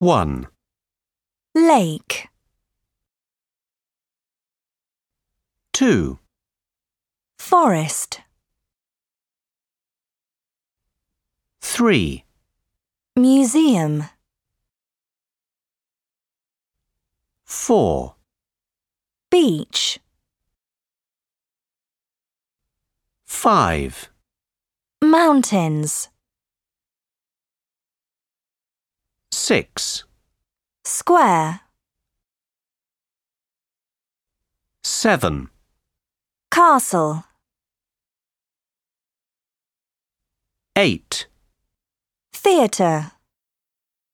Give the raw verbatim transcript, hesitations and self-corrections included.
One. Lake. Two. Forest. Three. Museum. Four. Beach. Five. Mountains. Six. Square. Seven. Castle. Eight. Theatre.